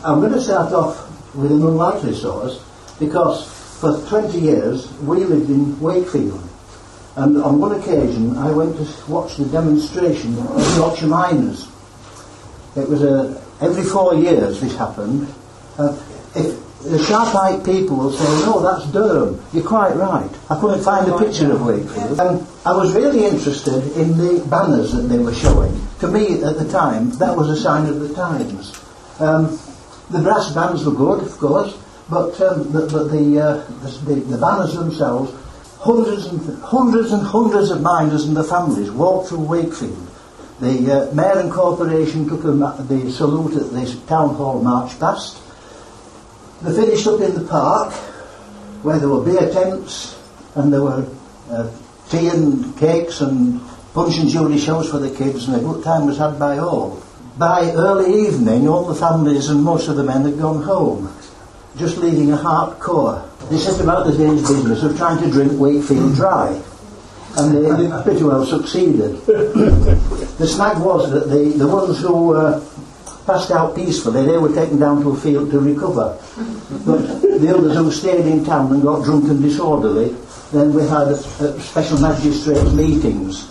I'm going to start off with an unlikely source, because for 20 years we lived in Wakefield, and on one occasion I went to watch the demonstration of Yorkshire miners. It was every 4 years this happened. If the sharp-eyed people will say, no, that's Durham, you're quite right. I couldn't find a picture of Wakefield. And I was really interested in the banners that they were showing. To me, at the time, that was a sign of the times. The brass bands were good, of course, but the banners themselves, hundreds and hundreds of miners and their families walked through Wakefield. The Mayor and Corporation took the salute at the Town Hall march past. They finished up in the park, where there were beer tents, and there were tea and cakes and punch and jury shows for the kids, and a good time was had by all. By early evening, all the families and most of the men had gone home, just leaving a hardcore. They set about the day's business of trying to drink Wakefield dry, and they pretty well succeeded. The snag was that the ones who passed out peacefully, they were taken down to a field to recover. But the others who stayed in town and got drunk and disorderly, then we had special magistrates meetings.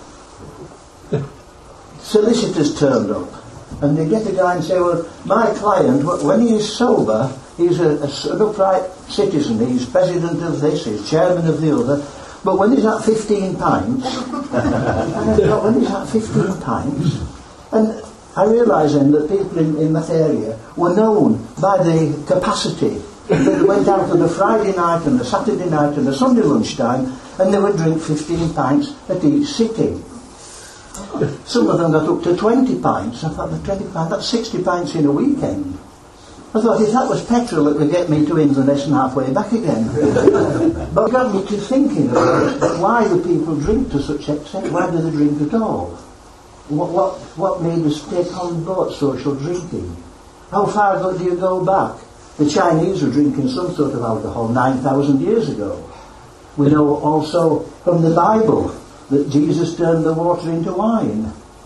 Solicitors turned up, and they get a guy and say, well, my client, when he is sober, he's an upright citizen, he's president of this, he's chairman of the other, but when he's at 15 pints, and I realised then that people in that area were known by the capacity. They went out on a Friday night and a Saturday night and a Sunday lunchtime, and they would drink 15 pints at each sitting. Some of them got up to 20 pints. I thought, 20 pints, that's 60 pints in a weekend. I thought, if that was petrol, it would get me to Inverness and halfway back again. But it got me to thinking about why do people drink to such extent? Why do they drink at all? What made us take on board social drinking? How far do you go back? The Chinese were drinking some sort of alcohol 9,000 years ago. We know also from the Bible that Jesus turned the water into wine.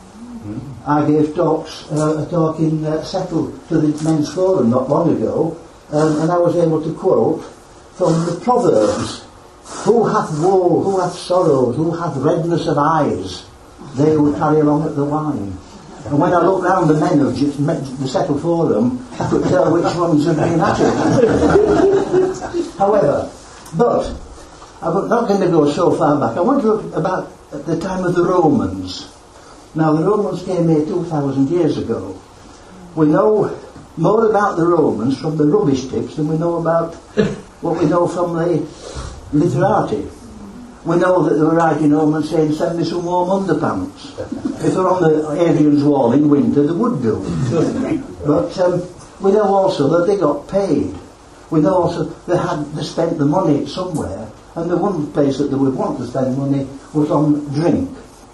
I gave a talk in Settle to the Men's Forum not long ago, and I was able to quote from the Proverbs, who hath woe, who hath sorrows, who hath redness of eyes, they will carry along at the wine. And when I looked round the men of the Settle Forum, I could tell which ones had been at it. However, but I'm not going to go so far back. I want to look about at the time of the Romans. Now, the Romans came here 2,000 years ago. We know more about the Romans from the rubbish tips than we know about what we know from the literati. We know that they were writing home and saying, send me some warm underpants. If they're on the Hadrian's Wall in winter, they would do. But we know also that they got paid. We know also they spent the money somewhere, and the one place that they would want to spend money was on drink.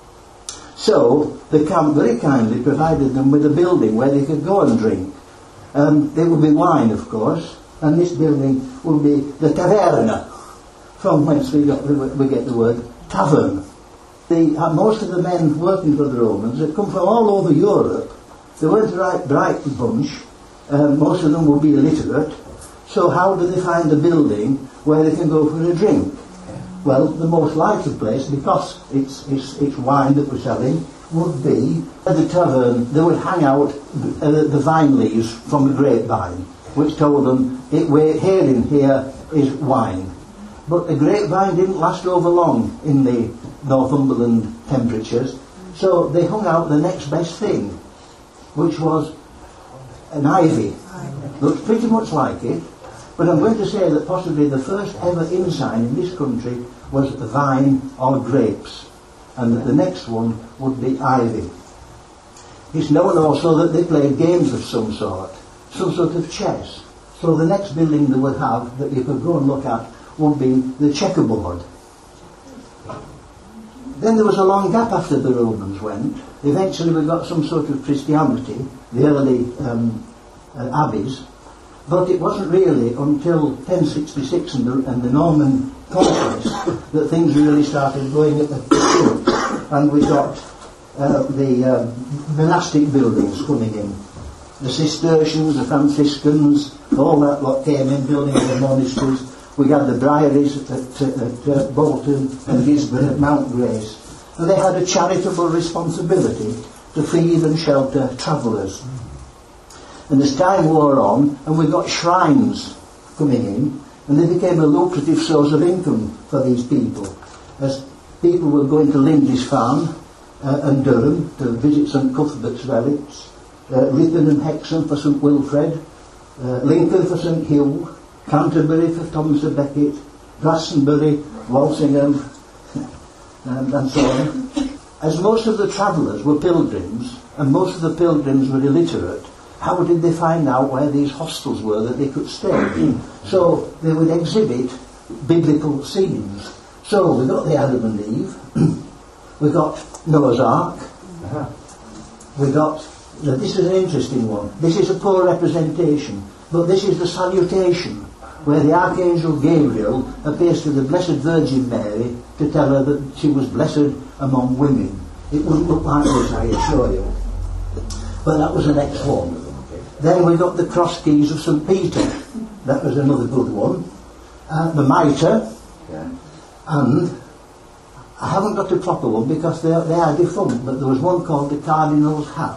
So the camp very kindly provided them with a building where they could go and drink. There would be wine, of course, and this building would be the taverna, from whence we get the word tavern. Most of the men working for the Romans had come from all over Europe. They weren't a right bright bunch. Most of them would be illiterate. So how do they find a building where they can go for a drink? Well, the most likely place, because it's wine that we're selling, would be at the tavern. They would hang out the vine leaves from the grapevine, which told them, here is wine. But the grapevine didn't last over long in the Northumberland temperatures, so they hung out the next best thing, which was an ivy. Looks pretty much like it, but I'm going to say that possibly the first ever inn sign in this country was vine or grapes, and that the next one would be ivy. It's known also that they played games of some sort of chess. So the next building they would have that you could go and look at would be the checkerboard. Then there was a long gap after the Romans went. Eventually we got some sort of Christianity, the early abbeys, but it wasn't really until 1066 and the Norman conquest that things really started going at the foot, and we got the monastic buildings coming in. the Cistercians, the Franciscans, all that lot came in building the monasteries. We had the Brieries at Bolton and Gisborne at Mount Grace. And they had a charitable responsibility to feed and shelter travellers. And as time wore on, and we got shrines coming in, and they became a lucrative source of income for these people. As people were going to Lindisfarne and Durham to visit St Cuthbert's relics, Ripon and Hexham for St Wilfred, Lincoln for St Hugh, Canterbury for Thomas à Becket, Glastonbury, Walsingham, and so on. As most of the travellers were pilgrims, and most of the pilgrims were illiterate, how did they find out where these hostels were that they could stay? So they would exhibit biblical scenes. So we got the Adam and Eve, we got Noah's Ark, we got, now this is an interesting one, this is a poor representation, but this is the salutation, where the Archangel Gabriel appears to the Blessed Virgin Mary to tell her that she was blessed among women. It wouldn't look like this, I assure you. But that was the next one. Then we got the cross keys of St Peter. That was another good one. The mitre. And I haven't got a proper one because they are defunct, but there was one called the Cardinal's hat.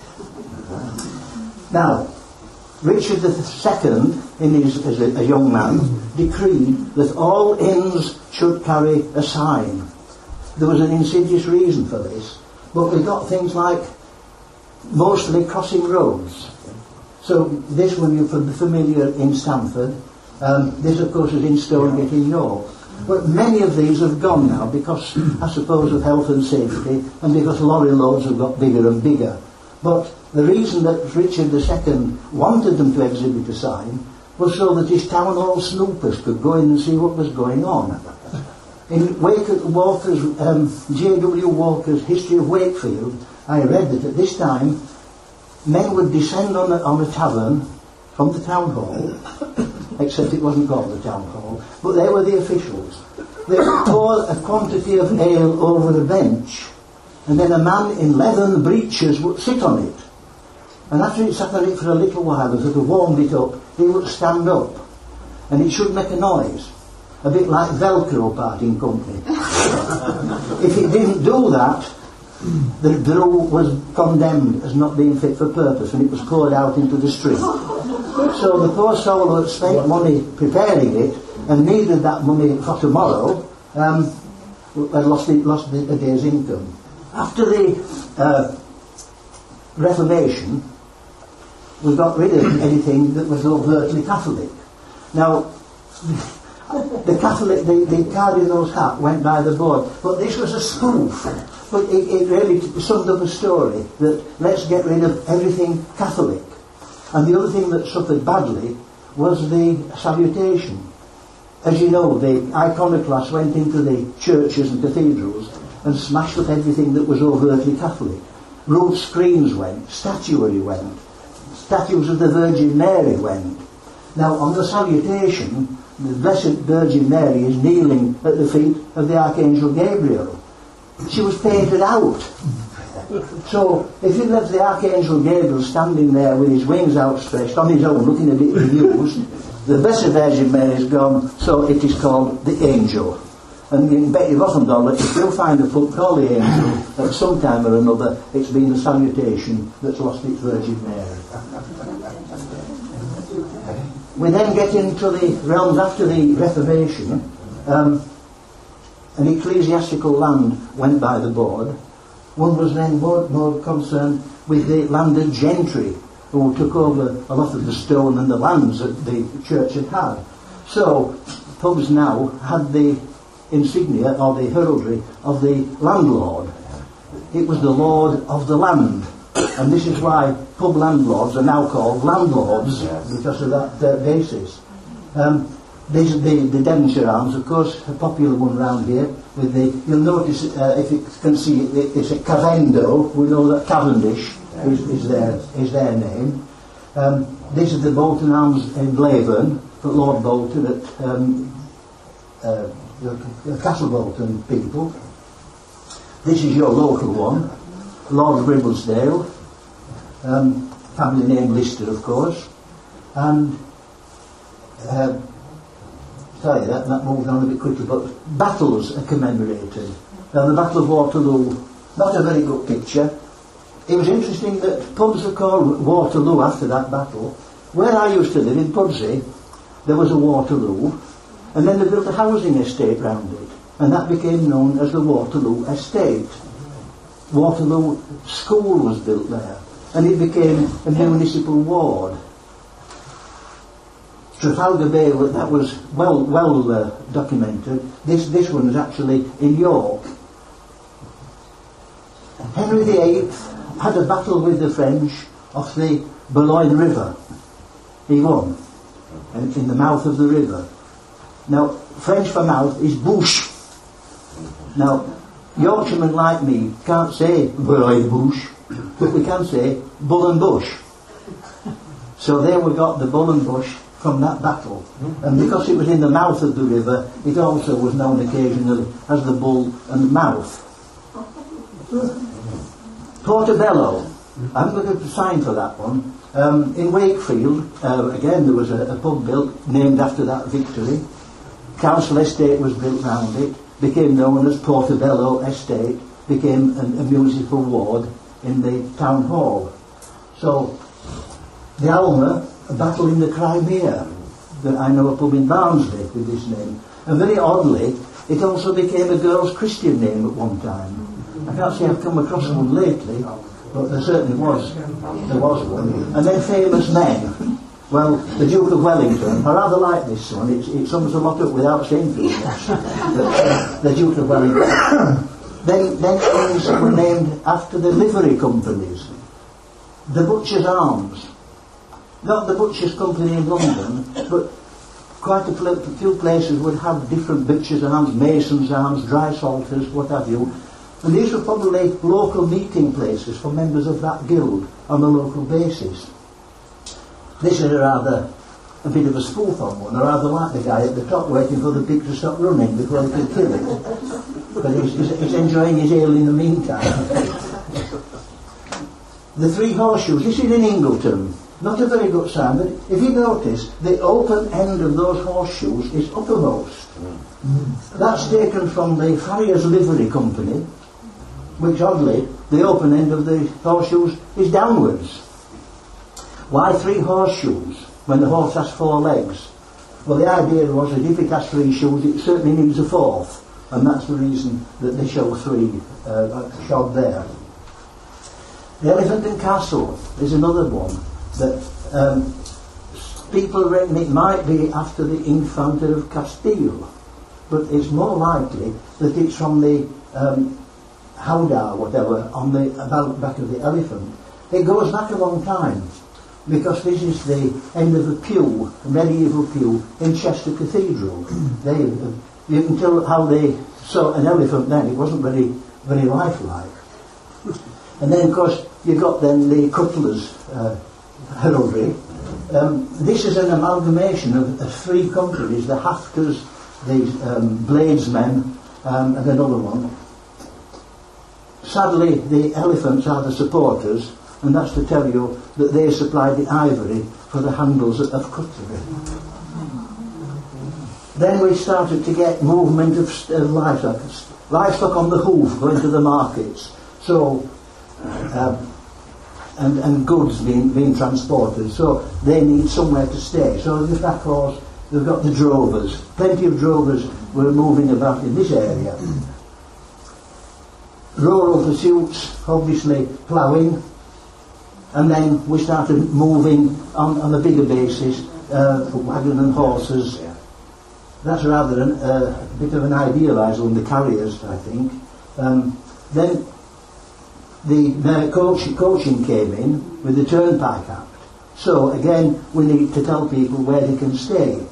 Now, Richard II, as a young man, decreed that all inns should carry a sign. There was an insidious reason for this, but we got things like mostly crossing roads. So this one you're familiar in Stamford, this of course is in Stonegate in York. But many of these have gone now because, I suppose, of health and safety, and because lorry loads have got bigger and bigger. But the reason that Richard II wanted them to exhibit a sign was so that his town hall snoopers could go in and see what was going on. In Walker's, J.W. Walker's History of Wakefield, I read that at this time men would descend on a tavern from the town hall, except it wasn't called the town hall, but they were the officials. They would pour a quantity of ale over a bench, and then a man in leathern breeches would sit on it. And after he'd sat on it for a little while and sort of warmed it up, he would stand up. And it should make a noise, a bit like Velcro parting company. If it didn't do that, the brew was condemned as not being fit for purpose, and it was poured out into the street. So the poor soul who had spent money preparing it and needed that money for tomorrow had lost a day's income. After the Reformation, we got rid of anything that was overtly Catholic. Now, the Cardinal's hat went by the board, but this was a spoof. But it really summed up a story that let's get rid of everything Catholic. And the other thing that suffered badly was the salutation. As you know, the iconoclasts went into the churches and cathedrals and smashed up everything that was overtly Catholic. Roof screens went, statuary went, statues of the Virgin Mary went. Now, on the salutation, the Blessed Virgin Mary is kneeling at the feet of the Archangel Gabriel. She was painted out. So, if you left the Archangel Gabriel standing there with his wings outstretched, on his own, looking a bit bemused, the Blessed Virgin Mary is gone, so it is called the Angel. And you can bet your bottom dollar, if you'll find a book called the Angel, at some time or another, it's been the salutation that's lost its Virgin Mary. We then get into the realms after the Reformation. An ecclesiastical land went by the board. One was then more concerned with the landed gentry, who took over a lot of the stone and the lands that the church had had. So pubs now had the insignia or the heraldry of the landlord. It was the lord of the land, and this is why pub landlords are now called landlords, because of that basis. The Devonshire Arms, of course, a popular one round here. With the, you'll notice if you can see, it's a Cavendo. We know that Cavendish is their name. This is the Bolton Arms in Blackburn, Lord Bolton at the Castle Bolton people. This is your local one, Lord Ribblesdale. family name listed, of course, and sorry, that moved on a bit quickly, but battles are commemorated. Now, the Battle of Waterloo, not a very good picture. It was interesting that pubs were called Waterloo after that battle. Where I used to live, in Pudsey, there was a Waterloo, and then they built a housing estate round it, and that became known as the Waterloo Estate. Waterloo School was built there, and it became a municipal ward. Trafalgar Bay, that was well documented. This one is actually in York. Henry VIII had a battle with the French off the Boulogne River. He won, and in the mouth of the river. Now, French for mouth is bouche. Now, Yorkshiremen like me can't say Boulogne bouche, but we can say bull and bush. So there we got the bull and bush from that battle. And because it was in the mouth of the river, it also was known occasionally as the bull and mouth. Portobello, I'm going to sign for that one. In Wakefield, again there was a pub built named after that victory. Council estate was built round it, became known as Portobello Estate, became a municipal ward in the town hall. So, the Alma, a battle in the Crimea, that I know a pub in Barnsley with this name. And very oddly, it also became a girl's Christian name at one time. I can't say I've come across one lately, but there certainly was. There was one. And then famous men. Well, the Duke of Wellington, I rather like this one, it sums a lot up without saying too much. The Duke of Wellington. Then things were named after the livery companies. The Butcher's Arms. Not the Butcher's Company in London, but quite a few places would have different Butcher's Arms, Mason's Arms, Dry Salters, what have you. And these were probably local meeting places for members of that guild on a local basis. This is a bit of a spoof on one. I rather like the guy at the top waiting for the pig to stop running before he can kill it. But he's enjoying his ale in the meantime. The Three Horseshoes. This is in Ingleton. Not a very good sign, but if you notice, the open end of those horseshoes is uppermost. That's taken from the Farrier's Livery Company, which oddly, the open end of the horseshoes is downwards. Why three horseshoes when the horse has four legs? Well, the idea was that if it has three shoes, it certainly needs a fourth, and that's the reason that they show three shod there. The Elephant and Castle is another one that people reckon it might be after the Infanta of Castile, but it's more likely that it's from the howdah, whatever, on the back of the elephant. It goes back a long time, because this is the end of a pew, a medieval pew in Chester Cathedral. You can tell how they saw an elephant then. It wasn't very, very lifelike. And then, of course, you got then the Cutler's heraldry. This is an amalgamation of three companies: the Hafters, the Bladesmen, and another one. Sadly, the elephants are the supporters, and that's to tell you that they supplied the ivory for the handles of cutlery. Then we started to get movement of livestock on the hoof going to the markets. So, and goods being transported. So they need somewhere to stay. So just of course, we've got the drovers. Plenty of drovers were moving about in this area. Rural pursuits, obviously ploughing. And then we started moving on a bigger basis, wagon and horses. That's rather a bit of an idealised one, the carriers, I think. Then the coaching came in with the Turnpike Act. So again, we need to tell people where they can stay.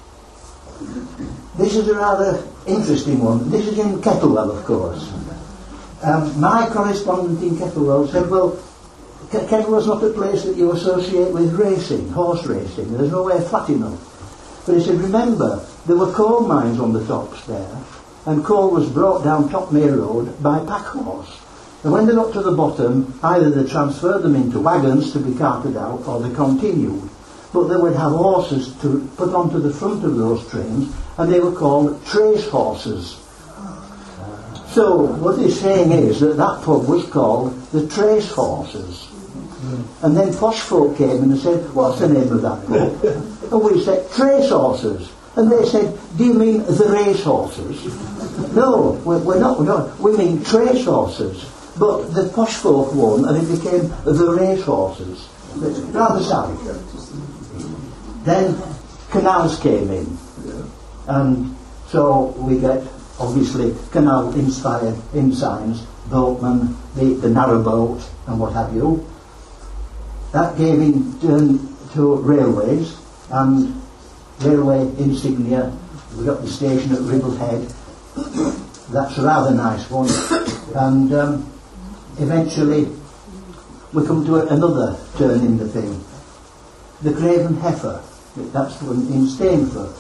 This is a rather interesting one. This is in Kettlewell, of course. My correspondent in Kettlewell said, well, Kettlewell's not a place that you associate with racing, horse racing. There's nowhere flat enough. But he said, remember, there were coal mines on the tops there, and coal was brought down Topmere Road by pack horse. And when they got to the bottom, either they transferred them into wagons to be carted out, or they continued. But they would have horses to put onto the front of those trains, and they were called trace horses. So what he's saying is that that pub was called the Trace Horses. And then posh folk came in and said, what's the name of that pub? And we said, Trace Horses. And they said, do you mean the race horses? No, we're not. We mean trace horses. But the posh folk won, and it became the race horses. It's rather sad. Then canals came in. And so we get, obviously, canal-inspired ensigns, boatmen, the narrowboat, and what have you. That gave in turn to railways, and railway insignia. We got the station at Ribble Head. That's a rather nice one. And eventually we come to another turn in the thing. The Craven Heifer. That's the one in Stainforth.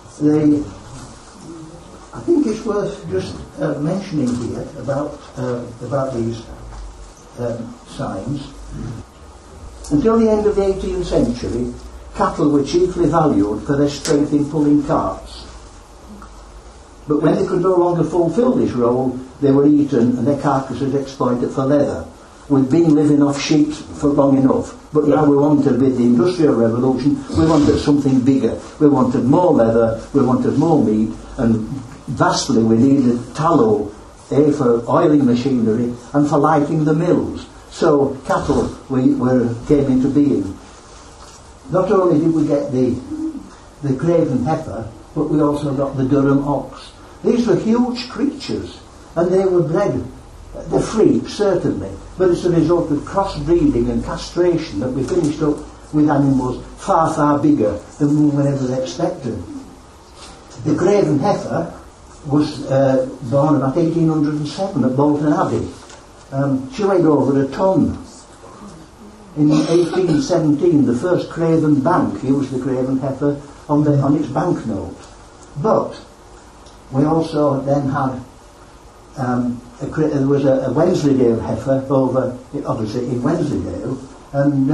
I think it's worth just mentioning here about these signs. Until the end of the 18th century, cattle were chiefly valued for their strength in pulling carts. But when they could no longer fulfil this role, they were eaten and their carcasses exploited for leather. We've been living off sheep for long enough, but now we wanted, with the Industrial Revolution, we wanted something bigger. We wanted more leather, we wanted more meat, and vastly we needed tallow, for oiling machinery and for lighting the mills. So cattle came into being. Not only did we get the Craven Heifer, but we also got the Durham ox. These were huge creatures, and they were bred. They're freaks, certainly, but it's a result of crossbreeding and castration that we finished up with animals far, far bigger than we were ever expected. The Craven Heifer was born about 1807 at Bolton Abbey. She weighed over a ton. In 1817, the first Craven Bank used the Craven Heifer on its banknote. But we also then had there was a Wensleydale heifer over, obviously in Wensleydale, and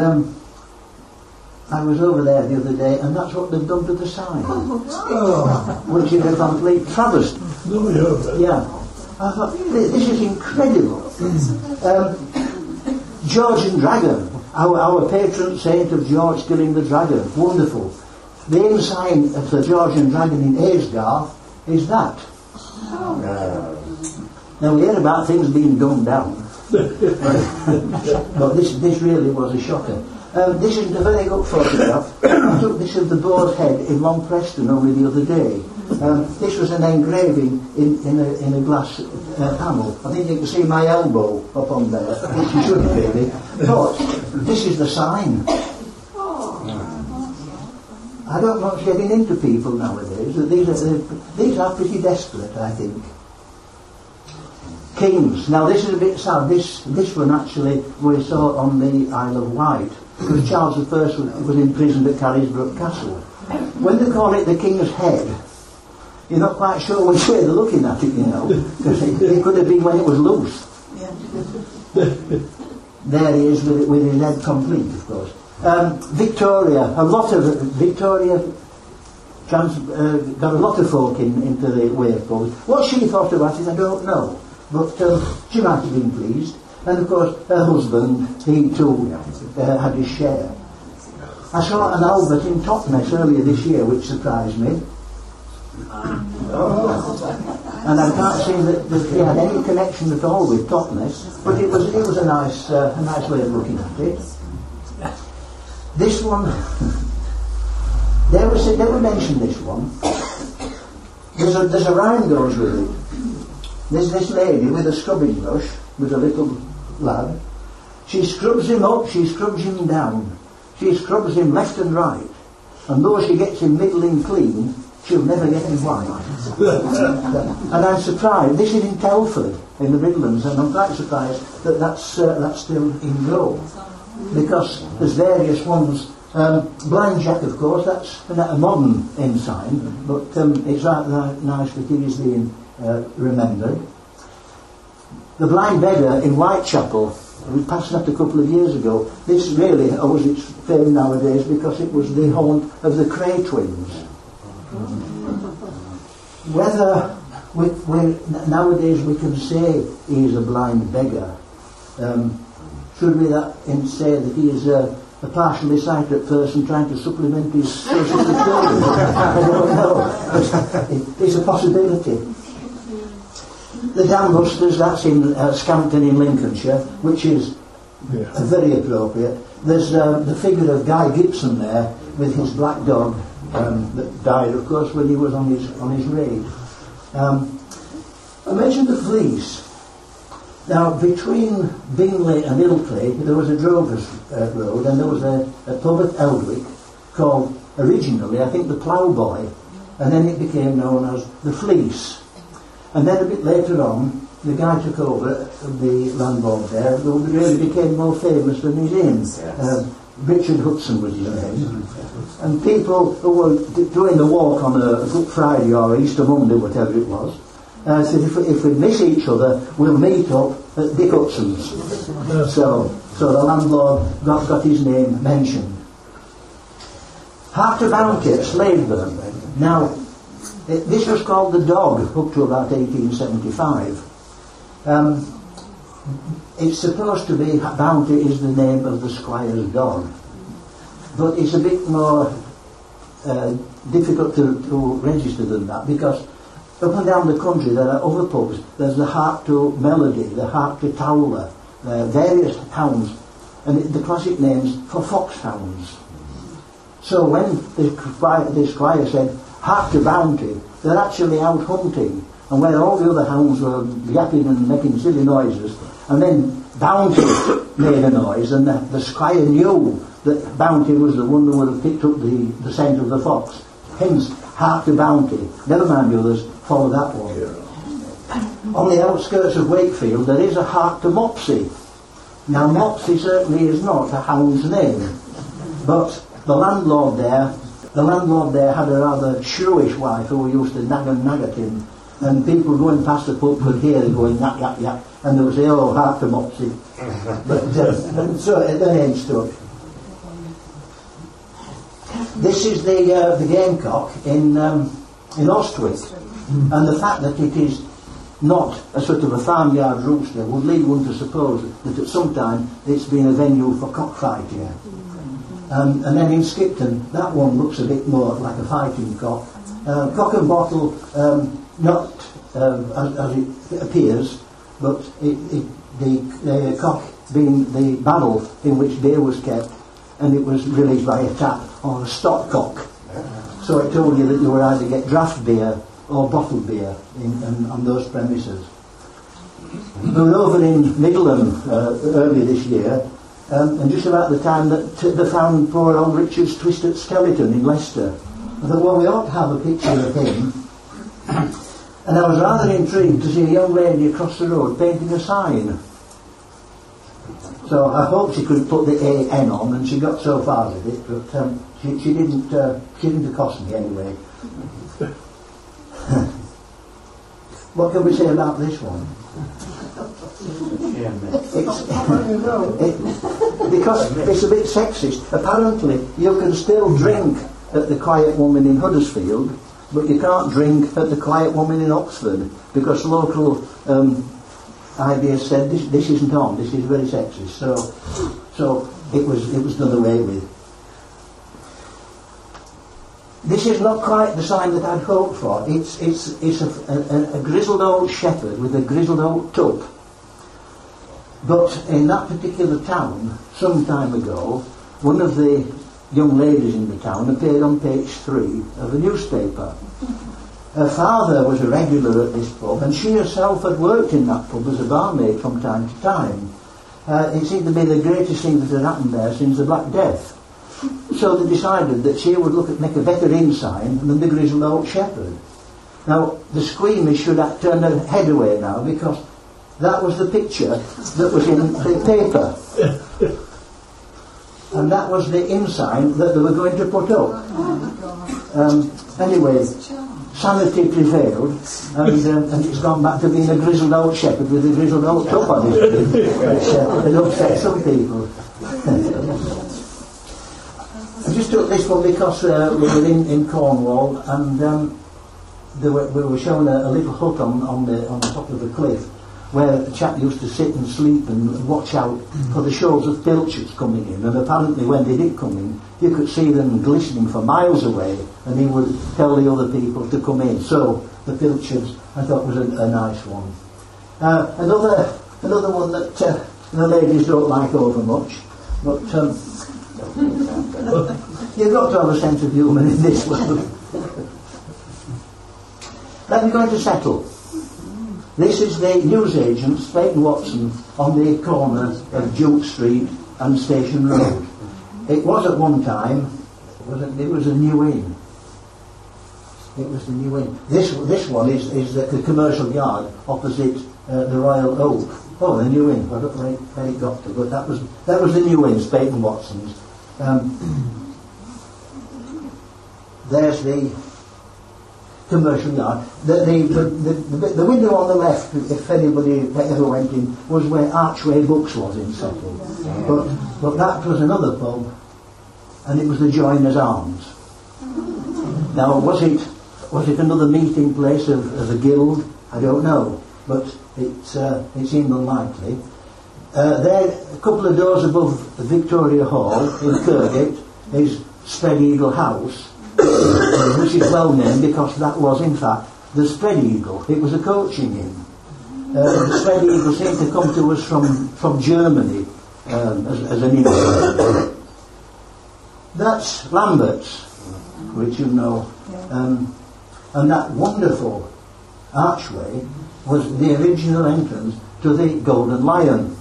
I was over there the other day, and that's what they've done to the sign, which is a complete travesty. Yeah, I thought, this is incredible. Georgian Dragon, our patron saint of George killing the dragon, wonderful. The ensign of the Georgian Dragon in Aysgarth is that. Now we hear about things being dumbed down, but this really was a shocker. This is a very good photograph. I took this of the Boar's Head in Long Preston only the other day. This was an engraving in a glass panel. I think you can see my elbow up on there, which you shouldn't really. But this is the sign. I don't know what's getting into people nowadays. These are pretty desperate, I think. Kings. Now this is a bit sad. This one actually we saw on the Isle of Wight, because Charles I was imprisoned at Carisbrooke Castle. When they call it the King's Head, you're not quite sure which way they're looking at it, you know, because it could have been when it was loose. There he is with his head complete, of course. Victoria got a lot of folk into the Wakefield. What she thought about it, I don't know. But she might have been pleased. And of course, her husband, he too had his share. I saw an Albert in Totnes earlier this year, which surprised me. And I can't see that he had any connection at all with Totnes, but it was a nice way of looking at it. This one, they were mentioned this one. There's a rhyme goes with it. There's this lady with a scrubbing brush, with a little lad. She scrubs him up, she scrubs him down. She scrubs him left and right. And though she gets him middling clean, she'll never get him white. And I'm surprised. This is in Telford, in the Midlands, and I'm quite surprised that that's still in go. Because there's various ones. Blind Jack, of course, that's a modern ensign, but it's right nice that it is being remembered. The Blind Beggar in Whitechapel, we passed that a couple of years ago. This really owes its fame nowadays because it was the haunt of the Cray twins. Whether nowadays we can say he is a blind beggar, should we say that he is a partially sighted person trying to supplement his social security? I don't know. But it's a possibility. The Dam Busters, that's in Scampton in Lincolnshire, which is very appropriate. There's the figure of Guy Gibson there with his black dog that died, of course, when he was on his raid. I mentioned the Fleece. Now, between Bingley and Ilkley, there was a drover's road, and there was a pub at Eldwick called, originally, I think, the Ploughboy, and then it became known as the Fleece. And then a bit later on, the guy took over, the landlord there, who really became more famous than his inn. Yes. Richard Hudson was his name. And people who were doing the walk on a Good Friday or Easter Monday, whatever it was, said if we miss each other, we'll meet up at Dick Hudson's. So the landlord got his name mentioned. Heart of Bounty at Slaveburn. Now, this was called the Dog up to about 1875. It's supposed to be, Bounty is the name of the squire's dog, but it's a bit more difficult to register than that, because up and down the country there are other pubs. There's the Heart to Melody, the Heart to Towler, various hounds, and the classic names for foxhounds. So when the squire said Heart to Bounty, they're actually out hunting, and where all the other hounds were yapping and making silly noises, and then Bounty made a noise, and the squire knew that Bounty was the one who would have picked up the scent of the fox. Hence, Heart to Bounty. Never mind the others, follow that one. Yeah. On the outskirts of Wakefield, there is a Heart to Mopsy. Now, Mopsy certainly is not a hound's name, but the landlord there had a rather shrewish wife who used to nag at him, and people going past the pub could hear him going yap, yap, yap, and they would say, oh, Heart to Mopsy. But so it then stood. This is the gamecock in Ostwick, and the fact that it is not a sort of a farmyard rooster would lead one to suppose that at some time it's been a venue for cockfighting. And then in Skipton, that one looks a bit more like a fighting cock. Cock and bottle, not as it appears, but the cock being the barrel in which beer was kept, and it was released by a tap or a stop cock. So it told you that you would either get draft beer or bottled beer on those premises. We were over in Middleham earlier this year, and just about the time that they found poor old Richard's twisted skeleton in Leicester. I thought, well, we ought to have a picture of him. And I was rather intrigued to see a young lady across the road painting a sign. So I hoped she could put the A-N on, and she got so far with it, but she didn't accost me anyway. What can we say about this one? Because it's a bit sexist. Apparently you can still drink at the Quiet Woman in Huddersfield, but you can't drink at the Quiet Woman in Oxford, because local ideas said this isn't on, this is very sexist. So it was done away with. This is not quite the sign that I'd hoped for. It's a grizzled old shepherd with a grizzled old tub. But in that particular town, some time ago, one of the young ladies in the town appeared on page 3 of a newspaper. Her father was a regular at this pub, and she herself had worked in that pub as a barmaid from time to time. It seemed to be the greatest thing that had happened there since the Black Death. So they decided that she would make a better inn sign than the grizzled old shepherd. Now, the squeamish should have turned her head away now, because that was the picture that was in the paper. And that was the inn sign that they were going to put up. Anyway, sanity prevailed, and it's gone back to being a grizzled old shepherd with a grizzled old tup on his head, which it upset some people. I just took this one because we were in Cornwall, and we were shown a little hut on the top of the cliff, where a chap used to sit and sleep and watch out for the shoals of pilchards coming in. And apparently when they did come in, you could see them glistening for miles away, and he would tell the other people to come in. So the pilchards, I thought, was a nice one. Another one that the ladies don't like over much, but you've got to have a sense of humour in this world. Then we're going to Settle. This is the newsagent, Slade and Watson, on the corner of Duke Street and Station Road. It was at one time, it was a New Inn. It was the New Inn. This one is the commercial yard opposite the Royal Oak. Oh, the New Inn. I don't know where it got to, but that was the New Inn, Spade and Watson's. There's the commercial yard. The window on the left, if anybody ever went in, was where Archway Books was in Settle. But that was another pub, and it was the Joiners Arms. Now, was it another meeting place of a guild? I don't know, but it seemed unlikely. There, a couple of doors above Victoria Hall in Kirkgate, is Spread Eagle House, which is well named because that was in fact the Spread Eagle. It was a coaching inn. The Spread Eagle seemed to come to us from Germany as an inn. That's Lambert's, which you know, and that wonderful archway was the original entrance to the Golden Lion.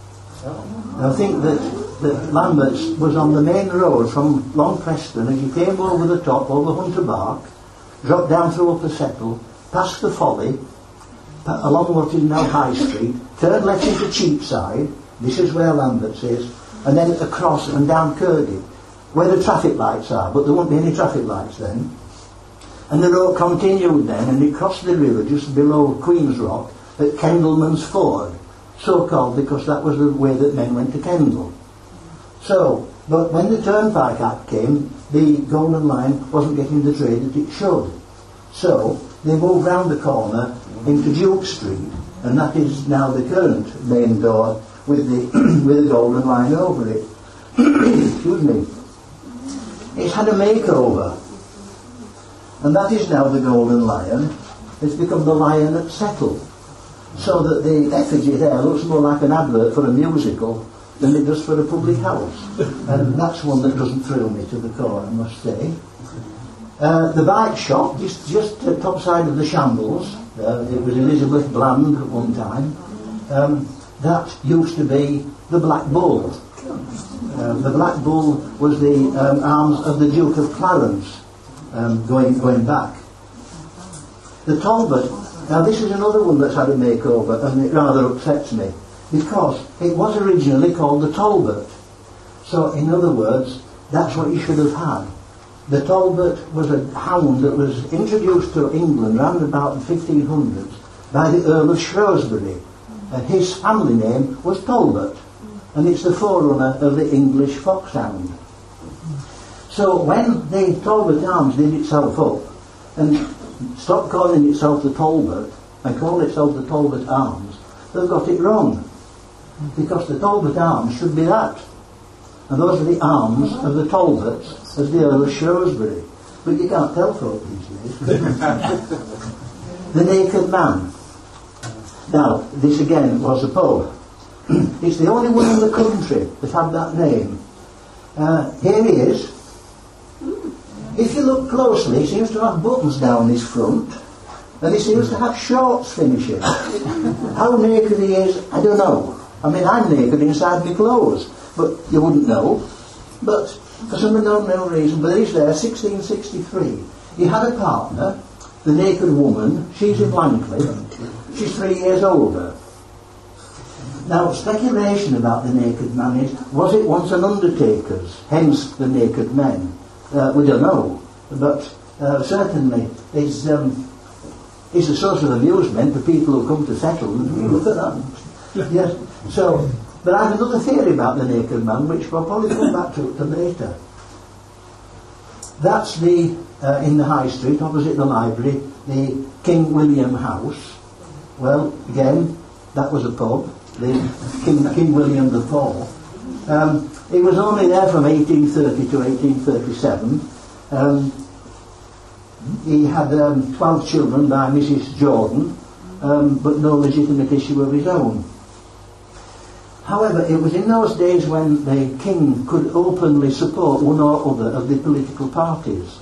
I think that Lambert's was on the main road from Long Preston as you came over the top, over Hunter Bark, dropped down through Upper Settle, past the Folly, along what is now High Street, turned left into Cheapside, this is where Lambert's is, and then across and down Kirkgate, where the traffic lights are, but there won't be any traffic lights then. And the road continued then, and it crossed the river just below Queen's Rock at Kendleman's Ford, so called because that was the way that men went to Kendal. So, but when the Turnpike Act came, the Golden Line wasn't getting the trade that it should. So, they moved round the corner into Duke Street, and that is now the current main door with the Golden Line over it. Excuse me. It's had a makeover, and that is now the Golden Lion. It's become the Lion at Settle, so that the effigy there looks more like an advert for a musical than it does for a public house. And that's one that doesn't thrill me to the core, I must say. The bike shop, just at the top side of the Shambles, it was Elizabeth Bland at one time, that used to be the Black Bull. The Black Bull was the arms of the Duke of Clarence, going back. The Talbot, now this is another one that's had a makeover, and it rather upsets me, because it was originally called the Talbot. So in other words, that's what you should have had. The Talbot was a hound that was introduced to England round about the 1500s by the Earl of Shrewsbury, and his family name was Talbot, and it's the forerunner of the English foxhound. So when the Talbot Arms did itself up and stopped calling itself the Talbot and called itself the Talbot Arms, they've got it wrong, because the Talbot Arms should be that, and those are the arms of the Talbots as the Earl of Shrewsbury, but you can't tell folk these days. The Naked Man. Now this again was a pub. It's the only one in the country that had that name. Here he is. If you look closely, he seems to have buttons down his front, and he seems to have shorts finishing. How naked he is, I don't know. I mean, I'm naked inside my clothes, but you wouldn't know. But for some unknown reason, but he's there, 1663. He had a partner, the Naked Woman. She's in Langcliffe. She's 3 years older. Now, speculation about the Naked Man is, was it once an undertaker's, hence the Naked Men? We don't know, but certainly is a source of amusement for people who come to settle. Look at that. Yes. So, but I have another theory about the naked man, which we'll probably come back to later. That's the in the High Street, opposite the library, the King William House. Well, again, that was a pub, the King William IV. He was only there from 1830 to 1837. He had 12 children by Mrs. Jordan, but no legitimate issue of his own. However, it was in those days when the king could openly support one or other of the political parties.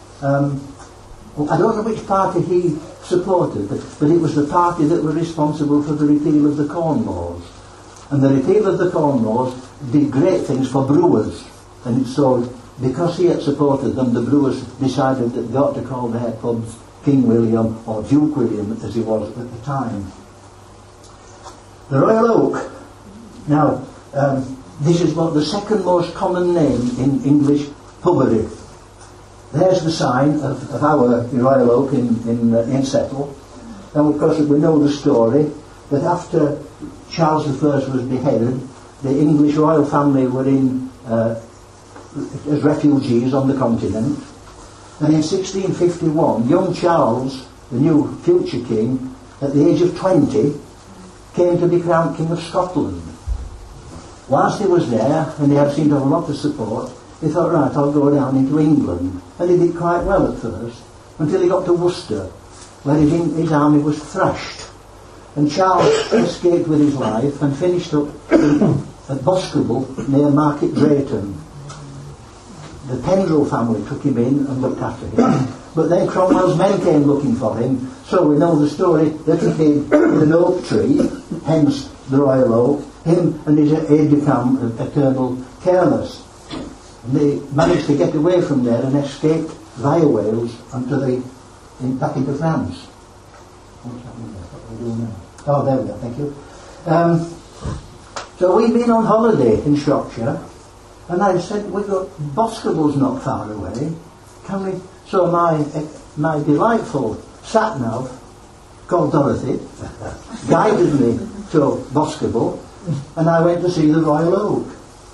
I don't know which party he supported, but it was the party that were responsible for the repeal of the Corn Laws. And the repeal of the Corn Laws did great things for brewers. And so, because he had supported them, the brewers decided that they ought to call their pubs King William or Duke William, as he was at the time. The Royal Oak. Now, this is what the second most common name in English pubbery. There's the sign of our Royal Oak in Settle. And of course we know the story that after Charles I was beheaded, the English royal family were in as refugees on the continent. And in 1651, young Charles, the new future king, at the age of 20, came to be crowned King of Scotland. Whilst he was there, and he had seemed to have a lot of support, he thought, right, I'll go down into England. And he did quite well at first, until he got to Worcester, where his army was thrashed. And Charles escaped with his life and finished up at Boscobel, near Market Drayton. The Pendrell family took him in and looked after him. But then Cromwell's men came looking for him, so we know the story that he came with an oak tree, hence the Royal Oak. Him and his aide-de-camp, Colonel Careless. And they managed to get away from there and escaped via Wales back into France. What's happening there? What are we doing now? Oh, there we go, thank you. So we've been on holiday in Shropshire, and I said, we've got Boscobel's not far away. Can we? So my delightful sat-nav, called Dorothy, guided me to Boscobel, and I went to see the Royal Oak.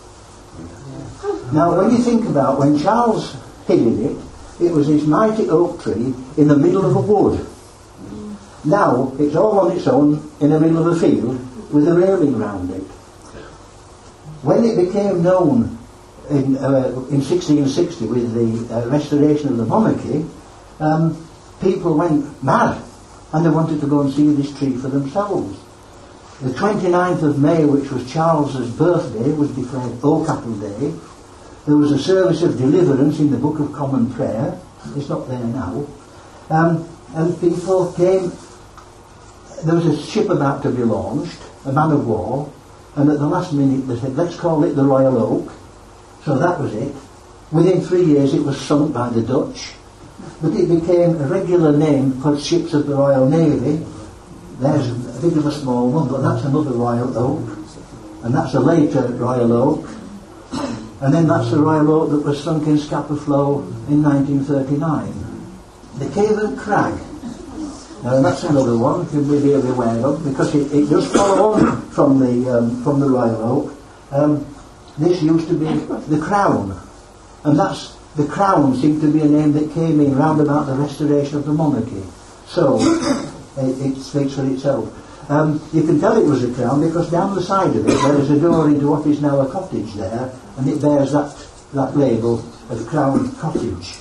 Now, when you think about when Charles hid in it, it was this mighty oak tree in the middle of a wood. Now, it's all on its own in the middle of a field with a railing round it. When it became known in 1660 with the restoration of the monarchy, people went mad and they wanted to go and see this tree for themselves. The 29th of May, which was Charles's birthday, was declared Oak Apple Day. There was a service of deliverance in the Book of Common Prayer. It's not there now. And people came. There was a ship about to be launched, a man of war, and at the last minute they said, let's call it the Royal Oak. So that was it. Within 3 years it was sunk by the Dutch, but it became a regular name for ships of the Royal Navy. There's a bit of a small one, but that's another Royal Oak, and that's a later Royal Oak, and then that's the Royal Oak that was sunk in Scapa Flow in 1939. The Cavan Crag. Now that's another one you'll be really aware of, because it does follow on from the Royal Oak. This used to be the Crown, and that's the Crown seemed to be a name that came in round about the restoration of the monarchy. So it speaks for itself. You can tell it was a Crown because down the side of it there is a door into what is now a cottage there, and it bears that label of Crown Cottage.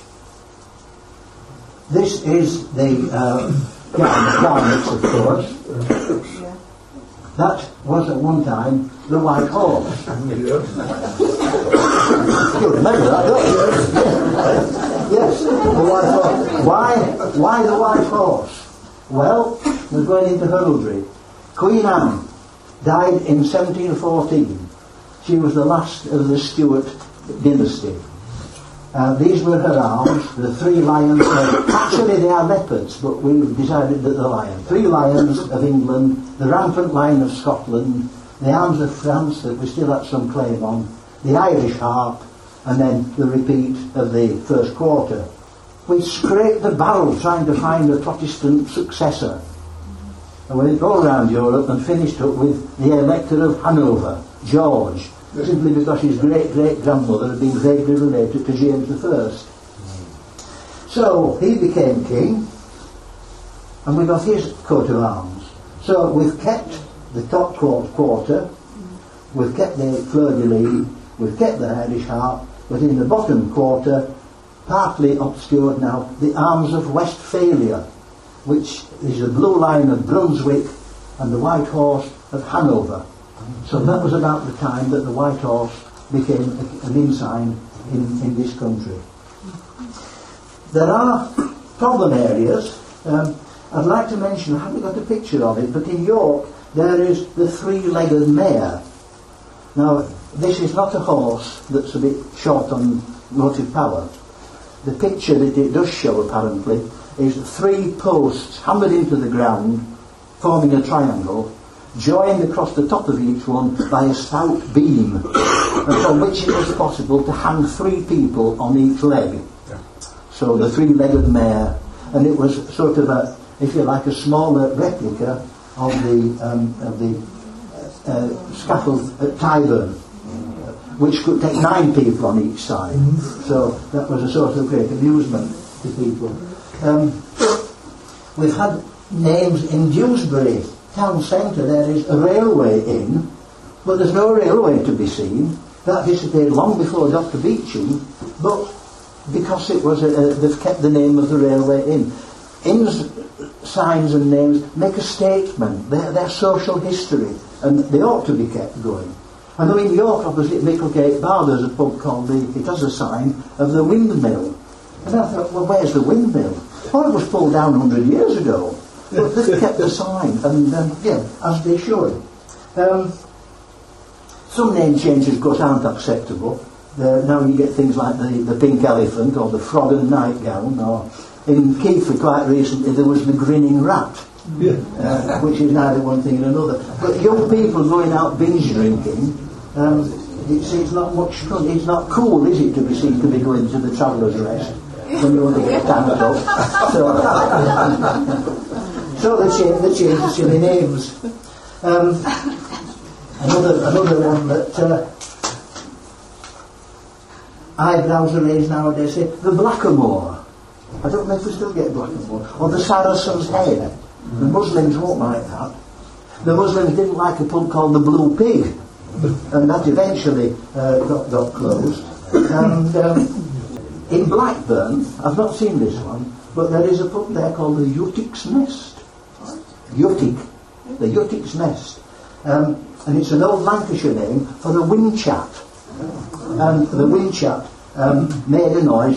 This is the garnets, of course. That was at one time the White Horse. You remember that, don't you? Yes, the White Horse. Why the White Horse? Well, we're going into heraldry. Queen Anne died in 1714. She was the last of the Stuart dynasty. These were her arms, the 3 lions. Actually they are leopards, but we decided that they're lions. 3 lions of England, the rampant lion of Scotland, the arms of France that we still had some claim on, the Irish harp, and then the repeat of the first quarter. we scraped the barrel trying to find a Protestant successor. And we went all around Europe and finished up with the Elector of Hanover, George, simply because his great-great-grandmother had been vaguely related to James I. So he became king, and we got his coat of arms. So we've kept the top quarter, we've kept the fleur-de-lis, we've kept the Irish harp, but in the bottom quarter, partly obscured now, the arms of Westphalia, which is the blue line of Brunswick and the white horse of Hanover. So that was about the time that the white horse became an ensign in this country. There are problem areas. I'd like to mention, I haven't got a picture of it, but in York there is the three-legged mare. Now, this is not a horse that's a bit short on motive power. The picture that it does show, apparently, is 3 posts hammered into the ground, forming a triangle, joined across the top of each one by a stout beam, and from which it was possible to hang 3 people on each leg. So the three-legged mare, and it was sort of a, if you like, a smaller replica of the scaffold at Tyburn, which could take 9 people on each side. So that was a sort of great amusement to people. We've had names in Dewsbury town centre. There is a railway inn, but there's no railway to be seen. That disappeared long before Dr. Beeching, but because it was they've kept the name of the railway inn. Inns, signs and names make a statement. They're social history, and they ought to be kept going. I know in York, opposite Micklegate Bar, there's a pub called it has a sign of the Windmill. And I thought, well, where's the windmill? Oh, it was pulled down 100 years ago. But they kept the sign, and as they should. Some name changes, of course, aren't acceptable. Now you get things like the Pink Elephant or the Frog and Nightgown, or in Keighley quite recently there was the Grinning Rat, which is neither one thing nor another. But young people going out binge drinking, it's not much fun. It's not cool, is it, to be seen to be going to the Traveller's Rest when you want to get tanked up. So they change the silly names. Another one that eyebrows are raised nowadays, say the Blackamoor. I don't know if we still get Blackamoor. Or the Saracen's Head. The Muslims won't like that. The Muslims didn't like a pub called the Blue Pig, and that eventually got closed. And in Blackburn, I've not seen this one, but there is a pub there called the Utic's Nest. Utic, the Utic's Nest. And it's an old Lancashire name for the Windchat. And the Windchat made a noise.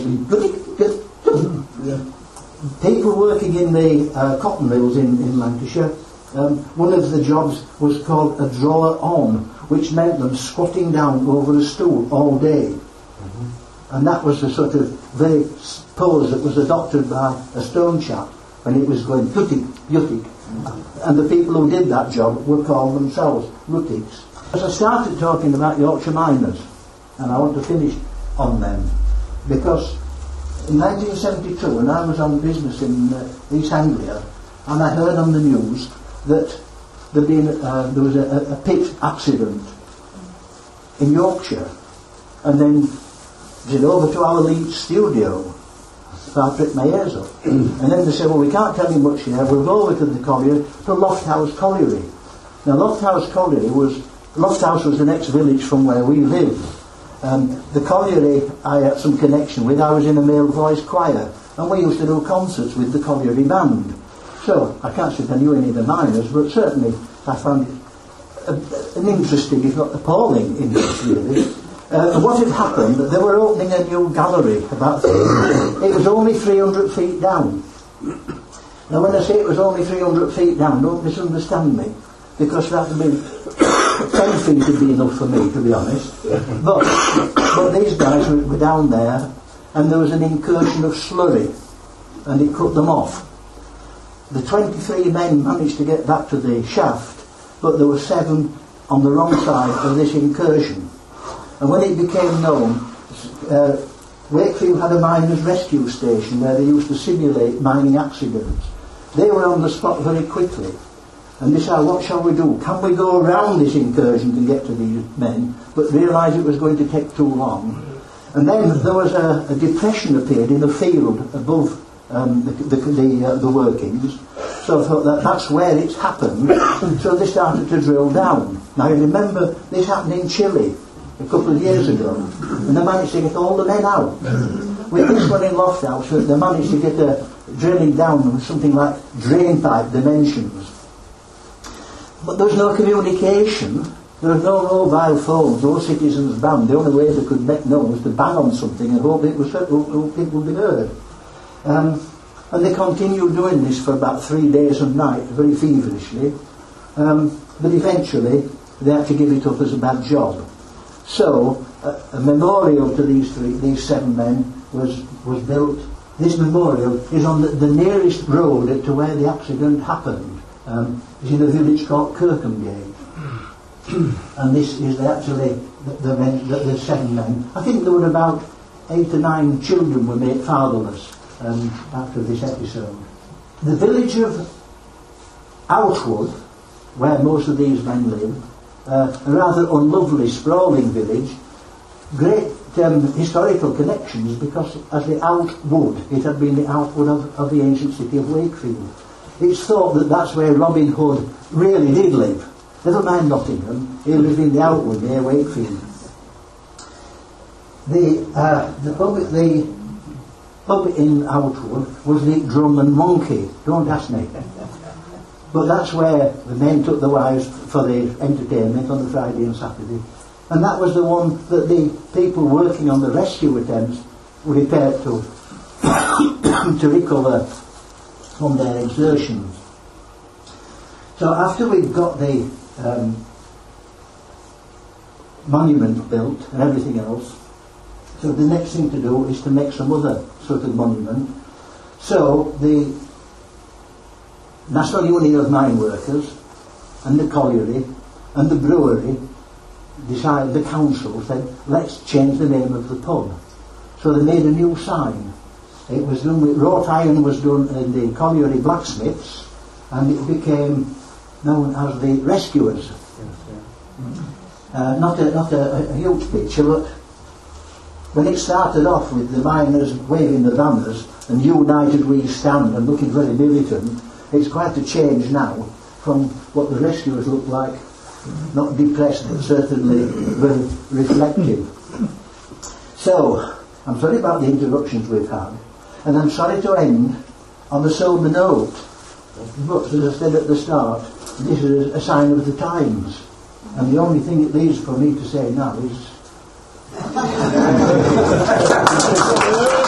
People working in the cotton mills in Lancashire, one of the jobs was called a drawer on, which meant them squatting down over a stool all day. And that was the sort of very pose that was adopted by a stone chap when it was going Utic, Utic. And the people who did that job were called themselves Lutics. As I started talking about Yorkshire miners, and I want to finish on them, because in 1972, when I was on business in East Anglia, and I heard on the news that there was a pit accident in Yorkshire, and then did over to our Leeds studio. So I pricked my ears up. And then they said, well, we can't tell you much here, we'll go over to the colliery, to Lofthouse Colliery. Now Lofthouse was the next village from where we lived. The colliery I had some connection with. I was in a male voice choir, and we used to do concerts with the colliery band. So I can't say I knew any of the miners, but certainly I found it an interesting, if not appalling, interest really. What had happened, they were opening a new gallery about it was only 300 feet down. Now when I say it was only 300 feet down, don't misunderstand me, because that would be 10 feet would be enough for me, to be honest. But these guys were down there, and there was an incursion of slurry, and it cut them off. The 23 men managed to get back to the shaft, but there were 7 on the wrong side of this incursion. And when it became known, Wakefield had a miners' rescue station where they used to simulate mining accidents. They were on the spot very quickly. And they said, what shall we do? Can we go around this incursion to get to these men? But realised it was going to take too long. And then there was a depression appeared in the field above the workings. So I thought that's where it's happened. So they started to drill down. Now you remember this happened in Chile a couple of years ago. And they managed to get all the men out. With this one in Lofthouse, they managed to get a drilling down with something like drain pipe dimensions. But there was no communication. There was no mobile phones, no citizens band. The only way they could make known was to bang on something and hope it would be heard. And they continued doing this for about 3 days and nights, very feverishly. But eventually, they had to give it up as a bad job. So, a memorial to these 7 men was built. This memorial is on the nearest road to where the accident happened. It's in a village called Kirkham. And this is actually the 7 men. I think there were about 8 or 9 children were made fatherless after this episode. The village of Outwood, where most of these men live, a rather unlovely, sprawling village, great historical connections because as the Outwood, it had been the Outwood of the ancient city of Wakefield. It's thought that that's where Robin Hood really did live. Never mind Nottingham, he lived in the Outwood near Wakefield. The pub in Outwood was the Drum and Monkey, don't ask me. But that's where the men took the wives for the entertainment on the Friday and Saturday. And that was the one that the people working on the rescue attempts repaired to to recover from their exertions. So after we've got the monument built and everything else, so the next thing to do is to make some other sort of monument. So the National Union of Mine Workers and the colliery and the brewery decided, the council said, let's change the name of the pub. So they made a new sign. It was done with wrought iron, was done in the colliery blacksmiths, and it became known as the Rescuers. Not a huge picture, but when it started off with the miners waving the banners and United We Stand and looking very militant, it's quite a change now from what the Rescuers look like. Not depressed, but certainly very reflective. So, I'm sorry about the interruptions we've had, and I'm sorry to end on a sober note, but as I said at the start, this is a sign of the times, and the only thing it leaves for me to say now is